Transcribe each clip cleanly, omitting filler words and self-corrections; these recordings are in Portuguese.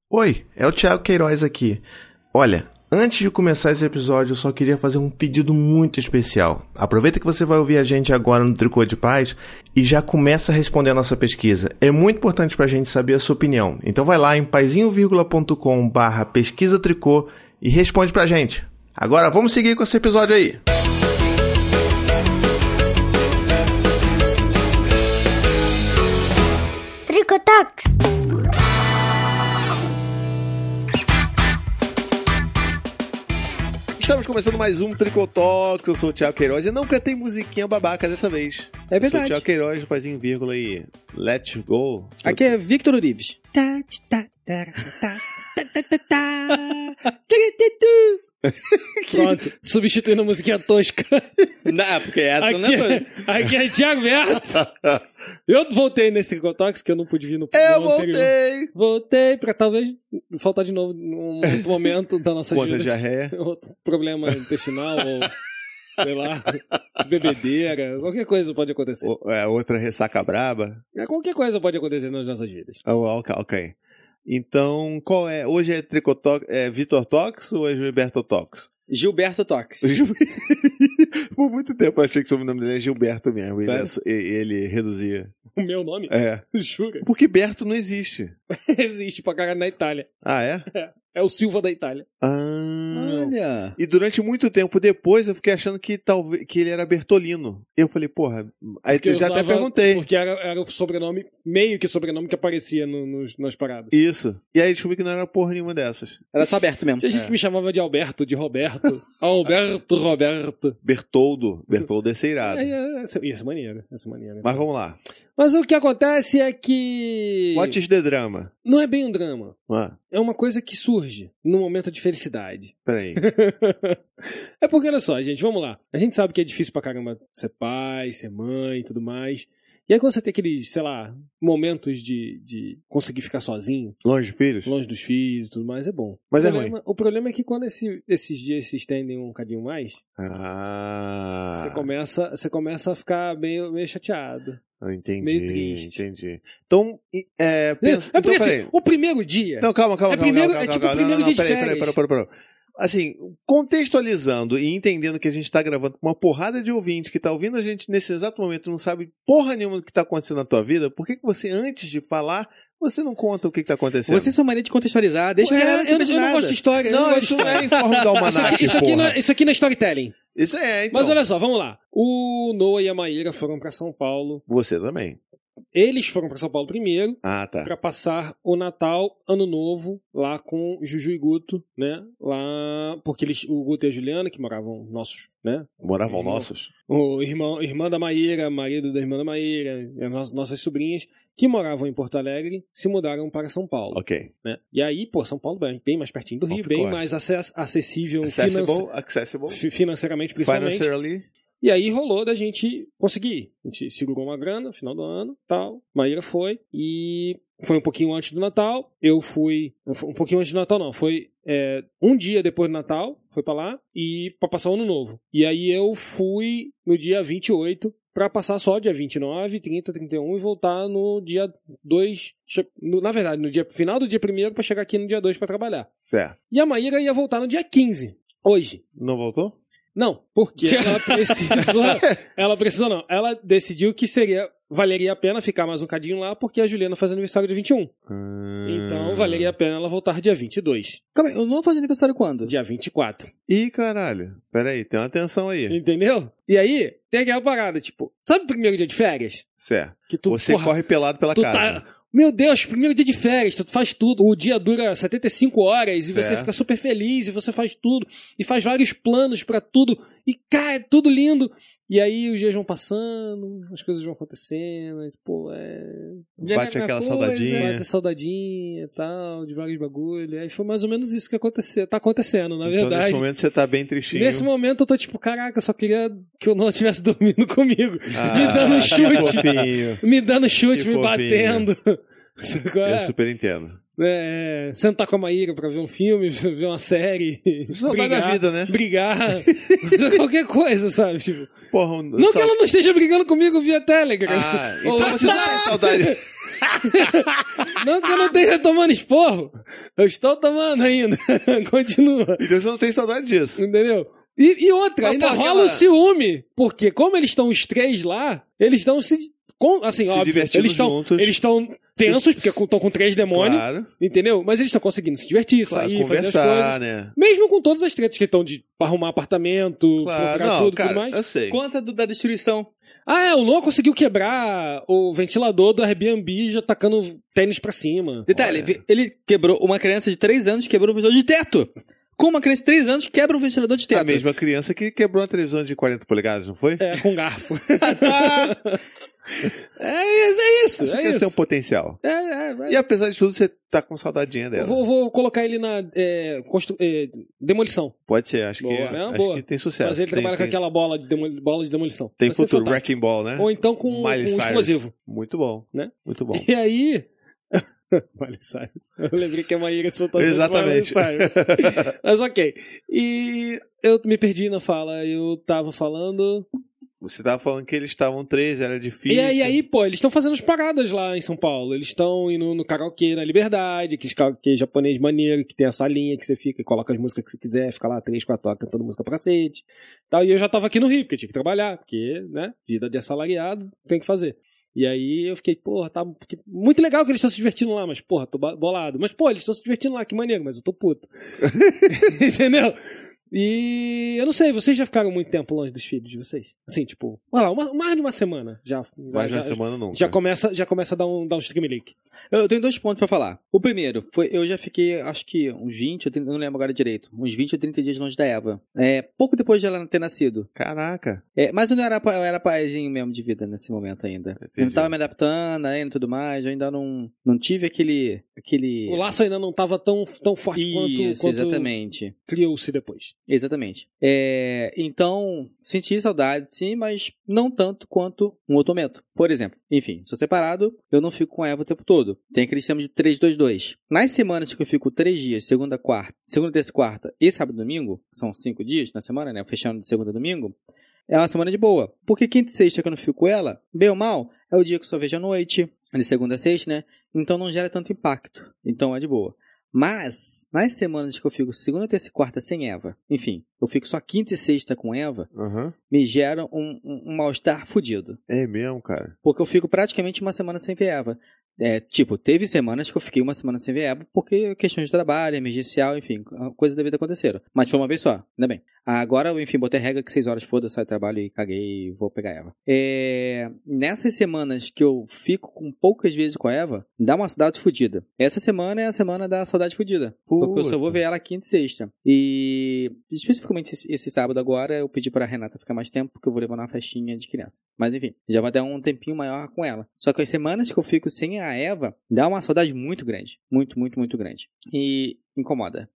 Oi, é o Thiago Queiroz aqui. Olha, antes de começar esse episódio, eu só queria fazer um pedido muito especial. Aproveita que você vai ouvir a gente agora no Tricô de Paz e já começa a responder a nossa pesquisa. É muito importante pra gente saber a sua opinião. Então vai lá em paizinho.com/pesquisatricô e responde pra gente. Agora vamos seguir com esse episódio aí. Tricotox! Estamos começando mais um Tricotox, eu sou o Thiago Queiroz e não cantei musiquinha babaca dessa vez. É verdade. Eu sou o Thiago Queiroz, Paizinho, vírgula e Let's Go. Aqui é Victor Urives. Pronto, substituindo a musiquinha tosca. Não, porque essa aqui, não é... Aqui é Thiago Berto. Eu voltei nesse Tricotox, que eu não pude vir no Eu anterior. Voltei pra talvez faltar de novo num outro momento da nossa vida. Conta diarreia. Outro problema intestinal ou, sei lá, bebedeira. Qualquer coisa pode acontecer. Outra ressaca braba. Qualquer coisa pode acontecer nas nossas vidas. Ok. Então, qual é? Hoje é Tricotox, é Vitor Tox ou é Gilberto Tox? Gilberto Tox. Por muito tempo eu achei que o sobrenome dele é Gilberto mesmo. Ele reduzia. O meu nome? É. Jura? Porque Berto não existe. Existe pra caralho na Itália. Ah, é? É o Silva da Itália. Olha. E durante muito tempo depois eu fiquei achando que talvez que ele era Bertolino. Eu falei, porra. Aí eu já até perguntei. Porque era o sobrenome, meio que sobrenome que aparecia nas paradas. Isso. E aí descobri que não era porra nenhuma dessas. Era só Berto mesmo. Tinha gente que me chamava de Alberto, de Roberto. Roberto. Bertoldo é seirado. Isso é maneiro. Mas vamos lá. Mas o que acontece é que... What is the drama? Não é bem um drama. Ah. É uma coisa que surge num momento de felicidade. Peraí. É porque, olha só, gente, vamos lá. A gente sabe que é difícil pra caramba ser pai, ser mãe e tudo mais. E aí quando você tem aqueles, sei lá, momentos de conseguir ficar sozinho. Longe dos filhos? Longe dos filhos e tudo mais, é bom. Mas é ruim. O problema é que quando esses dias se estendem um bocadinho mais, você começa a ficar meio chateado. Entendi. Meio triste. Entendi. Então, pensa... É porque então, assim, o primeiro dia... Não, calma. É tipo o primeiro dia de férias. Peraí. Assim, contextualizando e entendendo que a gente tá gravando com uma porrada de ouvintes que tá ouvindo a gente nesse exato momento, não sabe porra nenhuma do que tá acontecendo na tua vida, por que você, antes de falar, você não conta o que tá acontecendo? Você tem sua maneira de contextualizar, deixa eu não gosto de história. Não, isso não é em forma de almanac, isso aqui não é storytelling. Isso é, então. Mas olha só, vamos lá. O Noah e a Maíra foram pra São Paulo. Você também. Eles foram pra São Paulo primeiro, tá. Pra passar o Natal, Ano Novo, lá com Juju e Guto, né? Lá, porque o Guto e a Juliana, que moravam nossos, né? Moravam nossos? O irmã da Maíra, marido da irmã da Maíra, nossas sobrinhas, que moravam em Porto Alegre, se mudaram para São Paulo. Ok. Né? E aí, São Paulo bem mais pertinho do Rio, bem mais acessível. Accessible. Financeiramente, principalmente. Financially. E aí rolou da gente conseguir. A gente segurou uma grana no final do ano, tal. Maíra foi. E foi um pouquinho antes do Natal. Eu fui... Um pouquinho antes do Natal, não. Foi um dia depois do Natal. Foi pra lá. E pra passar o Ano Novo. E aí eu fui no dia 28 pra passar só dia 29, 30, 31 e voltar no dia 2... Na verdade, no final do dia 1º pra chegar aqui no dia 2 pra trabalhar. Certo. E a Maíra ia voltar no dia 15. Hoje. Não voltou? Não, porque ela precisou. Ela decidiu que valeria a pena ficar mais um cadinho lá, porque a Juliana faz aniversário dia 21. Então valeria a pena ela voltar dia 22. Calma aí, eu não vou fazer aniversário quando? Dia 24. Ih, caralho. Peraí, tem uma atenção aí. Entendeu? E aí, tem aquela parada, tipo, sabe o primeiro dia de férias? Certo. Que você corre pelado pela casa. Meu Deus, primeiro dia de férias, tu faz tudo. O dia dura 75 horas e você fica super feliz e você faz tudo. E faz vários planos pra tudo. E, cara, é tudo lindo. E aí os dias vão passando, as coisas vão acontecendo. E, bate aquela saudadinha. Bate saudadinha e tal, de vários bagulho. Aí foi mais ou menos isso que tá acontecendo, na verdade. Então nesse momento você tá bem tristinho. Nesse momento eu tô tipo, caraca, eu só queria que o Noah estivesse dormindo comigo. Me dando chute. Me dando chute, me batendo. Eu super entendo. Sentar com a Maíra pra ver um filme, ver uma série. Saudade da vida, né? Brigar. Qualquer coisa, sabe? Tipo, porra, não que ela não esteja brigando comigo via Telegram. Então você não tem saudade. Não que eu não esteja tomando esporro. Eu estou tomando ainda. Continua. Então você não tem saudade disso. Entendeu? E outra, Mas, ainda pô, rola aquela- o ciúme. Porque como eles estão os três lá, eles estão assim, Se óbvio, divertindo juntos. eles estão tensos, porque estão com 3 demônios, Claro, entendeu? Mas eles estão conseguindo se divertir, claro, sair, fazer as conversar, coisas. né? Mesmo com todas as tretas que estão de arrumar apartamento, Claro, procurar não, tudo e cara, tudo mais. eu sei. Conta da destruição. O Luan conseguiu quebrar o ventilador do Airbnb já tacando tênis pra cima. Detalhe, Olha. ele quebrou, uma criança de 3 anos quebrou um ventilador de teto. Como uma criança de 3 anos quebra um ventilador de teto? A mesma criança que quebrou a televisão de 40 polegadas, não foi? Com garfo. É isso. Essa criança tem um potencial. É. E apesar de tudo, você tá com saudadinha dela. Vou colocar ele na demolição. Pode ser, acho, Boa, que, né? acho Boa. que tem sucesso. Fazer ele trabalhar com aquela bola de demolição. Tem Vai ser futuro, fantástico. Wrecking Ball, né? Ou então com um Miley Cyrus. explosivo. Muito bom, Né? muito bom. E aí... Miley Cyrus. Eu lembrei que a Maíra se fantasiou de Exatamente. Miley Cyrus. Mas ok. E eu me perdi na fala. Eu tava falando... Você tava falando que eles estavam 3, era difícil. E aí, pô, eles estão fazendo as paradas lá em São Paulo. Eles estão indo no karaokê na Liberdade, aquele karaokê japonês maneiro, que tem a salinha que você fica e coloca as músicas que você quiser, fica lá 3, 4 horas cantando música pra cacete. Tal. E eu já tava aqui no Rio, porque eu tinha que trabalhar, porque, né, vida de assalariado, tem que fazer. E aí eu fiquei, porra, tá muito legal que eles estão se divertindo lá, mas porra, tô bolado. Mas, pô, eles estão se divertindo lá, que maneiro, mas eu tô puto. Entendeu? E eu não sei, vocês já ficaram muito tempo longe dos filhos de vocês? Assim, tipo, olha lá, mais de uma semana já. Mais de uma semana nunca. Já começa a dar um stream leak. Eu tenho 2 pontos pra falar. O primeiro, eu já fiquei, acho que uns 20, eu não lembro agora direito, uns 20 ou 30 dias longe da Eva. Pouco depois de ela ter nascido. Caraca. Mas eu era paizinho mesmo de vida nesse momento ainda. Entendi. Eu não tava me adaptando ainda e tudo mais, eu ainda não tive aquele... O laço ainda não tava tão forte quanto exatamente. criou-se depois. Exatamente. Então, senti saudade, sim, mas não tanto quanto um outro momento. Por exemplo, enfim, sou separado, eu não fico com a Eva o tempo todo. Tem aquele sistema de 3-2-2. Nas semanas que eu fico 3 dias, segunda, terça e quarta e sábado e domingo, são 5 dias na semana, né? Fechando de segunda a domingo, é uma semana de boa. Porque quinta e sexta que eu não fico com ela, bem ou mal, é o dia que eu só vejo à noite, de segunda a sexta, né? Então não gera tanto impacto. Então é de boa. Mas, nas semanas que eu fico segunda, terça e quarta sem Eva, enfim, eu fico só quinta e sexta com Eva, me gera um mal-estar fudido. É mesmo, cara. Porque eu fico praticamente uma semana sem ver Eva. Teve semanas que eu fiquei uma semana sem ver Eva porque questões de trabalho, emergencial, enfim, coisas da vida aconteceram. Mas foi uma vez só, ainda bem. Agora, enfim, botei regra que 6 horas foda, sai do trabalho e caguei e vou pegar Eva. Nessas semanas que eu fico com poucas vezes com a Eva, dá uma saudade fodida. Essa semana é a semana da saudade fodida. Porque eu só vou ver ela quinta e sexta. E especificamente esse sábado agora, eu pedi pra Renata ficar mais tempo, porque eu vou levar uma festinha de criança. Mas enfim, já vai dar um tempinho maior com ela. Só que as semanas que eu fico sem a Eva, dá uma saudade muito grande. Muito, muito, muito grande. E incomoda.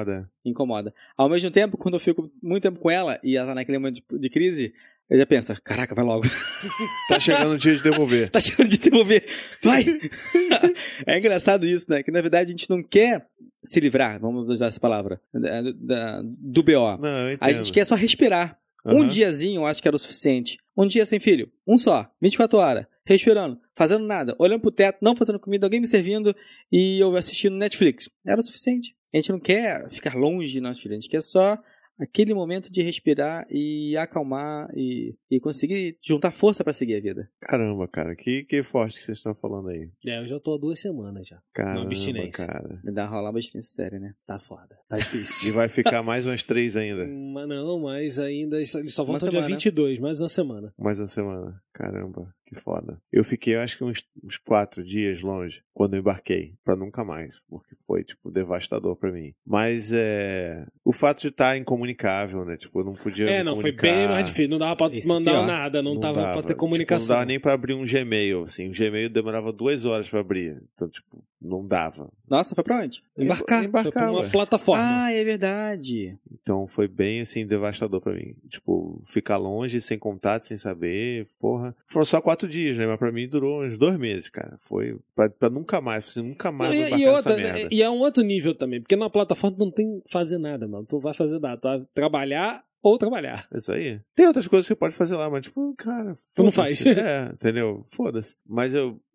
Ao mesmo tempo, quando eu fico muito tempo com ela e ela tá naquele momento de crise, eu já penso, caraca, vai logo. Tá chegando o dia de devolver. Vai! É engraçado isso, né? Que na verdade a gente não quer se livrar, vamos usar essa palavra, do BO. Não, eu entendo. A gente quer só respirar. Um diazinho eu acho que era o suficiente. Um dia sem filho, um só, 24 horas, respirando, fazendo nada, olhando pro teto, não fazendo comida, alguém me servindo e eu assistindo Netflix. Era o suficiente. A gente não quer ficar longe de nosso filho, a gente quer só aquele momento de respirar e acalmar e conseguir juntar força pra seguir a vida. Caramba, cara, que forte que vocês estão falando aí. Eu já tô há 2 semanas já. Caramba, uma abstinência. cara. Dá rolar uma abstinência séria, né? Tá foda, tá difícil. E vai ficar mais umas 3 ainda. Mas ainda eles só voltam Uma dia semana. 22, mais uma semana. Mais uma semana. Caramba, que foda. Eu fiquei, eu acho que uns 4 dias longe quando eu embarquei, pra nunca mais, porque foi, tipo, devastador pra mim. Mas o fato de estar incomunicável, né? Tipo, eu não podia me Foi comunicar. bem mais difícil. Não dava pra Esse mandar pior. nada, não dava pra ter Tipo, comunicação. não dava nem pra abrir um Gmail, assim. O Gmail demorava 2 horas pra abrir. Então, tipo, não dava. Nossa, foi pra onde? Embarcar foi pra uma ué. plataforma. Ah, é verdade. Então foi bem, assim, devastador pra mim. Tipo, ficar longe, sem contato, sem saber, porra. Foram só 4 dias, né? Mas pra mim durou uns 2 meses, cara. Foi pra nunca mais. Assim, nunca mais vou embarcar nessa merda. E é um outro nível também, porque na plataforma tu não tem que fazer nada, mano. Tu vai fazer nada, tu vai trabalhar ou trabalhar. Isso aí. Tem outras coisas que você pode fazer lá, mas tipo, cara... Tu não foda-se. faz. Entendeu? Foda-se. Mas eu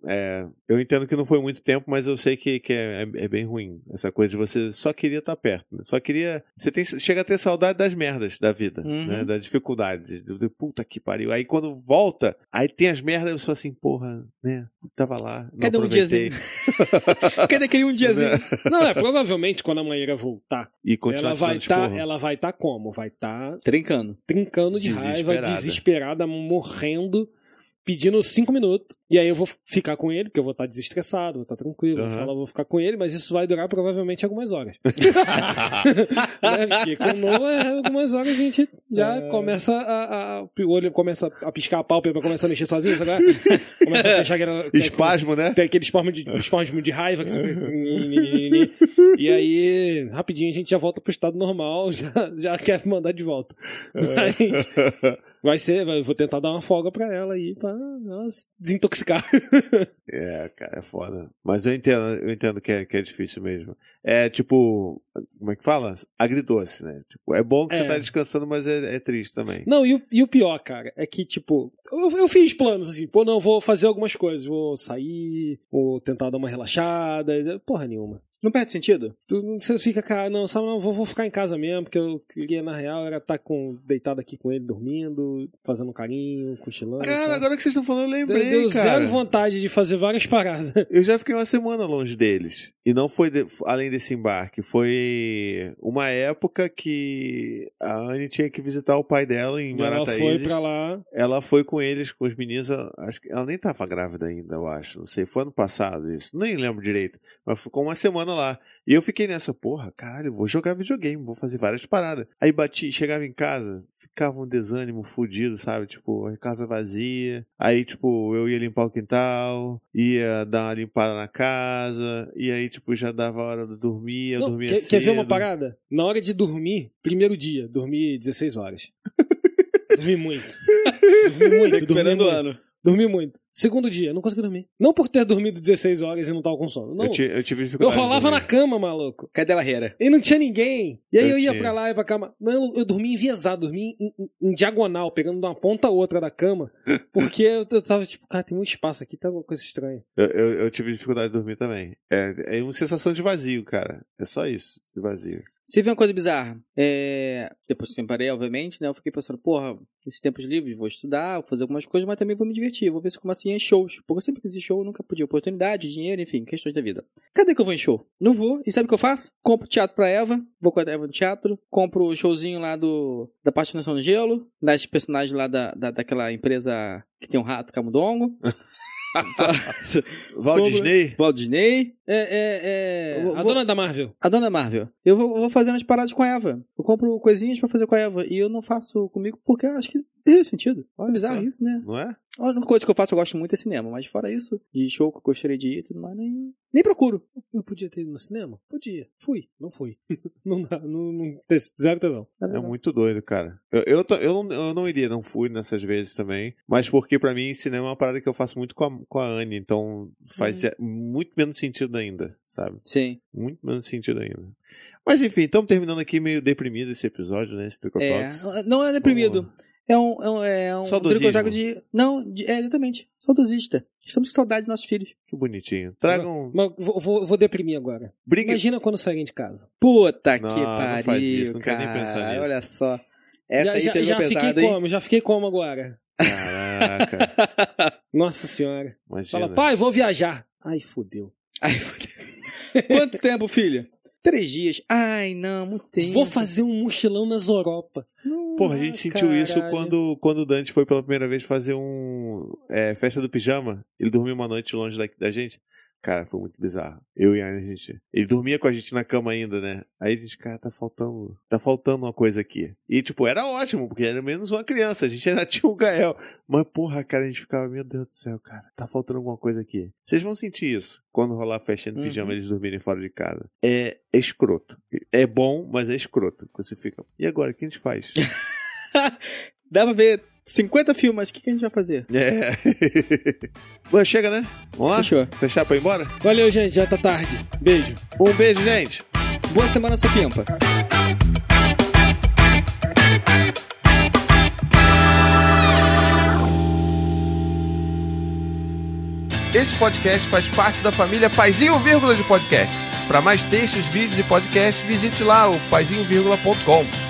eu entendo que não foi muito tempo, mas eu sei que é bem ruim. Essa coisa de você só queria estar perto. Né? Só queria... Chega a ter saudade das merdas da vida, né? Das dificuldades. Puta que pariu. Aí quando volta, aí tem as merdas, eu sou assim, porra, né? Tava lá, não Cadê aproveitei. um diazinho? Cadê aquele um diazinho? Não, provavelmente quando a Maíra voltar, E continuar ela vai estar como? Vai estar Trincando de raiva, desesperada, morrendo, pedindo 5 minutos. E aí eu vou ficar com ele, porque eu vou estar desestressado, vou estar tranquilo. Vou ficar com ele, mas isso vai durar provavelmente algumas horas. Né? Porque com o Noah, algumas horas a gente já começa o olho começa a piscar a pálpebra, começa a mexer sozinho, sabe? Começa a fechar espasmo, né? Tem aquele espasmo de raiva. E aí, rapidinho, a gente já volta pro estado normal, já quer mandar de volta. Mas vou tentar dar uma folga pra ela aí, pra ela se desintoxicar. Cara, é foda. Mas eu entendo que é difícil mesmo. É tipo, como é que fala? Agridoce, né? Tipo, é bom que você tá descansando, mas é triste também. Não, e o pior, cara, é que, tipo, eu fiz planos assim, vou fazer algumas coisas, vou sair, vou tentar dar uma relaxada, porra nenhuma. Não perde sentido? Você fica, cara, não, vou ficar em casa mesmo, porque eu queria, na real, era estar deitado aqui com ele, dormindo, fazendo um carinho, cochilando. Cara, agora que vocês estão falando, eu lembrei, deu cara. Zero vontade de fazer várias paradas. Eu já fiquei uma semana longe deles. E não foi além desse embarque. Foi uma época que a Anne tinha que visitar o pai dela em Marataízes. Ela foi pra lá. Ela foi com eles, com os meninos. Acho que ela nem tava grávida ainda, eu acho. Não sei, foi ano passado isso. Nem lembro direito. Mas ficou uma semana lá. E eu fiquei nessa, porra, caralho, vou jogar videogame, vou fazer várias paradas. Aí chegava em casa, ficava um desânimo fudido, sabe? Tipo, a casa vazia. Aí, tipo, eu ia limpar o quintal, ia dar uma limpada na casa, e aí, tipo, já dava a hora de dormir, eu dormia cedo. Quer ver uma parada? Na hora de dormir, primeiro dia, dormi 16 horas. Dormi muito. Recuperando o ano. Dormi muito. Segundo dia, não consegui dormir. Não por ter dormido 16 horas e não tava com sono. Não. Eu tive dificuldade. Eu rolava na cama, maluco. Cadê a barreira? E não tinha ninguém. E aí eu ia pra lá e pra cama. Mano, eu dormi enviesado, dormi em diagonal, pegando de uma ponta a outra da cama. Porque eu tava tipo, cara, tem muito espaço aqui, tá uma coisa estranha. Eu tive dificuldade de dormir também. É uma sensação de vazio, cara. É só isso, de vazio. Se vê uma coisa bizarra, depois que eu parei, obviamente, né, eu fiquei pensando, porra, esses tempos livres, vou estudar, vou fazer algumas coisas, mas também vou me divertir, vou ver se eu começo a ir em shows, porque eu sempre quis ir em show, nunca podia, oportunidade, dinheiro, enfim, questões da vida. Cadê que eu vou em show? Não vou, e sabe o que eu faço? Compro teatro pra Eva, vou com a Eva no teatro, compro o showzinho lá da Patinação no Gelo, das personagens lá daquela empresa que tem um rato, camundongo. Walt Disney? Walt Disney. A dona da Marvel. A dona Marvel. Eu vou fazendo as paradas com a Eva. Eu compro coisinhas pra fazer com a Eva. E eu não faço comigo porque eu acho que perdeu sentido. Olha, é bizarro isso, né? Não é? A única coisa que eu faço, eu gosto muito é cinema. Mas fora isso, de show que eu gostaria de ir e tudo mais, nem procuro. Eu podia ter ido no cinema? Podia. Fui. Não fui. Não dá. Zero tesão. É muito doido, cara. Eu não iria, não fui nessas vezes também. Mas porque pra mim, cinema é uma parada que eu faço muito com a Anne. Então faz muito menos sentido ainda, sabe? Sim. Muito menos sentido ainda. Mas enfim, estamos terminando aqui meio deprimido esse episódio, né? Esse Tricotox. Não é deprimido. É um saudosismo. Exatamente. Saudosista. Estamos com saudade dos nossos filhos. Que bonitinho. Tragam. Mas vou deprimir agora. Imagina quando saírem de casa. Puta não, que pariu. Não faz isso, não cara. quero nem pensar nisso. Olha só. Essa aí teve pesado, hein? Já fiquei como agora? Caraca. Nossa senhora. Imagina. Fala, pai, vou viajar. Ai, fodeu. Quanto tempo, filho? 3 dias. Ai, não, muito tempo. Vou fazer um mochilão nas Europa. Porra, a gente sentiu isso quando o Dante foi pela primeira vez fazer festa do pijama. Ele dormiu uma noite longe da gente. Cara, foi muito bizarro. Eu e a gente... Ele dormia com a gente na cama ainda, né? Aí a gente, cara, tá faltando uma coisa aqui. E, tipo, era ótimo, porque era menos uma criança. A gente ainda tinha um Gael. Mas, porra, cara, a gente ficava, meu Deus do céu, cara, tá faltando alguma coisa aqui. Vocês vão sentir isso. Quando rolar a festinha do pijama, eles dormirem fora de casa. É escroto. É bom, mas é escroto. Você fica, e agora, o que a gente faz? Dá pra ver 50 filmes, o que a gente vai fazer? Bom, chega, né? Vamos lá? Fechou. Fechar pra ir embora? Valeu, gente. Já tá tarde. Beijo. Um beijo, gente. Boa semana, Supimpa. Esse podcast faz parte da família Paizinho Vírgula de Podcast. Para mais textos, vídeos e podcasts, visite lá o paizinho.com.